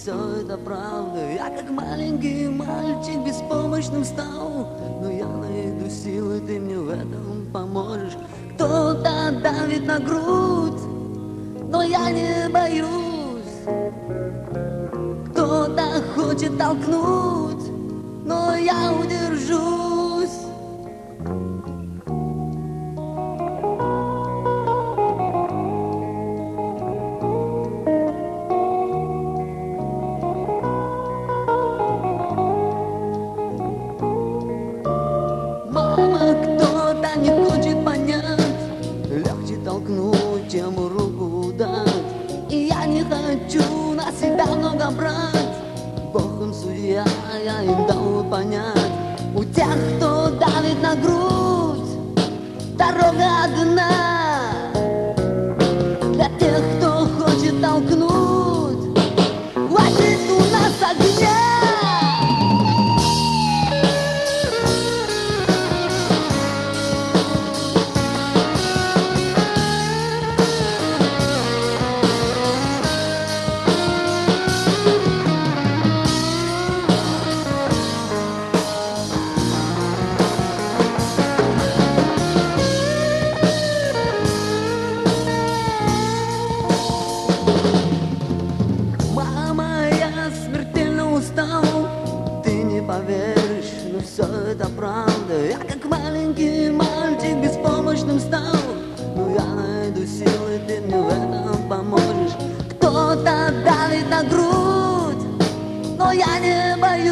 все это правда. Я как маленький мальчик беспомощным стал, но я найду силы, ты мне в этом поможешь. Кто-то давит на грудь, но я не боюсь. Кто-то хочет толкнуть, но я удержусь. Мама, кто-то не хочет понять, легче толкнуть, чем руку дать. И я не хочу на себя много брать. Бог им судья, я им дал понять. У тех, кто давит на грудь, дорога одна. Для тех, кто хочет толкнуть, хватит у нас огня. Ты не поверишь, но все это правда. Я как маленький мальчик беспомощным стал, но я найду силы, ты мне в этом поможешь. Кто-то давит на грудь, но я не боюсь.